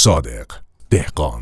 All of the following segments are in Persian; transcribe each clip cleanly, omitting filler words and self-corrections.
صادق دهقان.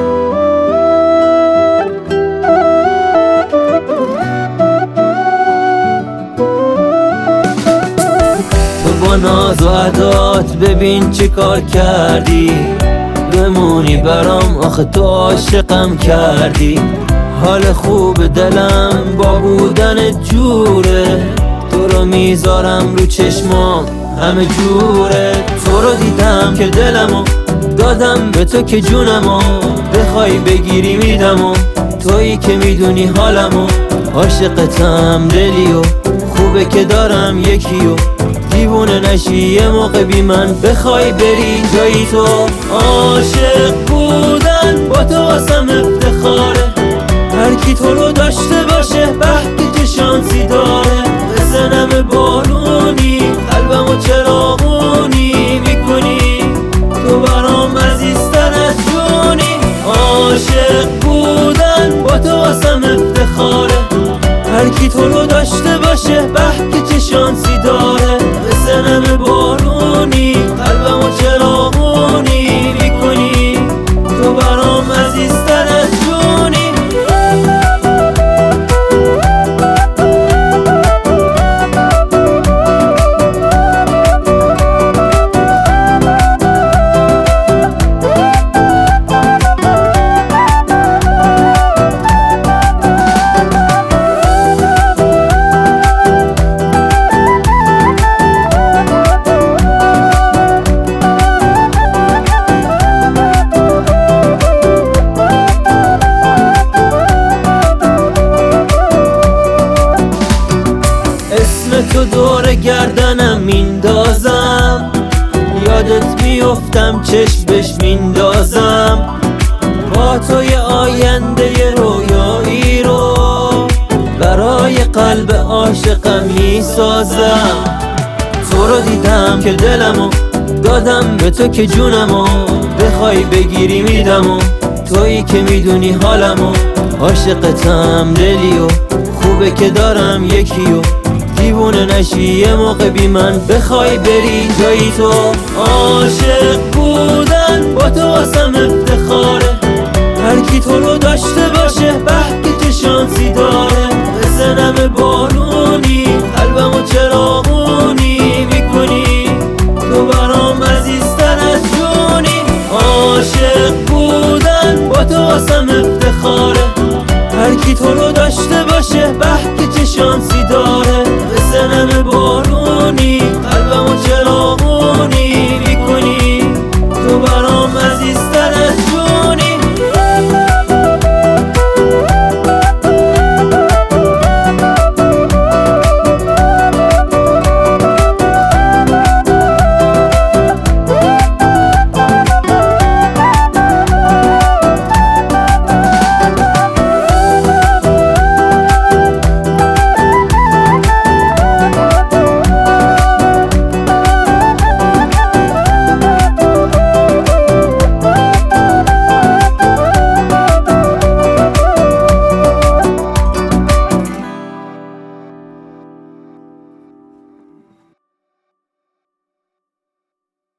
تو با ناز و عدات ببین چه کار کردی، بمونی برام آخه تو عاشقم کردی. حال خوب دلم با بودن جوره، تو رو میذارم رو چشمام همه جوره. تو رو دیدم که دلمو دادم به تو که جونمو بخوای بگیری میدمو. تویی که میدونی حالمو، عاشقتم دلیو، خوبه که دارم یکیو. دیوونه نشی یه موقع بی من بخوای بری جایی تو. عاشق بودن با تو واسم افتخاره، هر کی تو رو داشته باشه به که شانسی داره. بزنم بارونی قلبمو چراغونی میکنی، تو برام عزیزتر از جونی. عاشق بودن با تو واسم افتخاره، هر کی تو رو داشته باشه به که شانسی داره. بزنم بارونی قلبمو چراغونی میکنی، تو برام عزیزتر از جونی. تو دور گردنم میندازم، یادت میفتم چشم بهش میندازم. با تو یه آینده رویایی رو برای قلب عاشقم میسازم. تو رو دیدم که دلمو دادم به تو که جونمو بخوای بگیری میدمو. تویی که میدونی حالمو، عاشقتم دلیو، خوبه که دارم یکیو. دیوونه نشی یه موقع بی من بخوای بری جایی تو. عاشق بودن